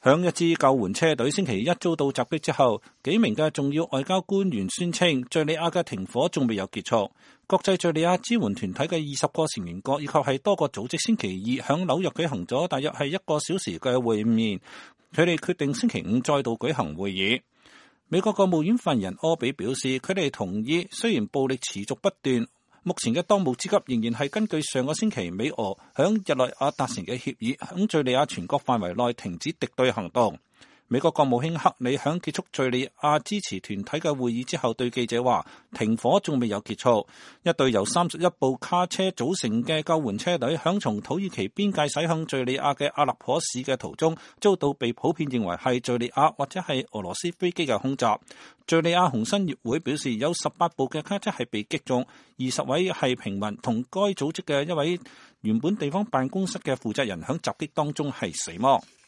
響一支救援車隊星期一遭到襲擊之後，幾名嘅重要外交官員宣稱，敘利亞嘅停火仲未有結束。國際敘利亞支援團體嘅20個成員國以及係多個組織星期二響紐約舉行咗大約係1個小時嘅會面，佢哋決定星期五再度舉行會議。美國國務院發言人柯比表示，佢哋同意雖然暴力持續不斷，目前嘅當務之急仍然係根據上個星期美俄響日內瓦達成嘅協議，響敘利亞全國範圍內停止敵對行動。美國國務卿克里響結束敘利亞支持團體嘅會議之後對記者話，停火仲未有結束。一隊由31部卡車組成嘅救援車隊響從土耳其邊界駛向敘利亞嘅阿勒頗市嘅途中，遭到被普遍認為係敘利亞或者係俄羅斯飛機嘅空襲。敘利亞紅新月會表示，有18部嘅卡車係被擊中，20位係平民，同該組織嘅一位原本地方辦公室嘅負責人響襲擊當中係死亡。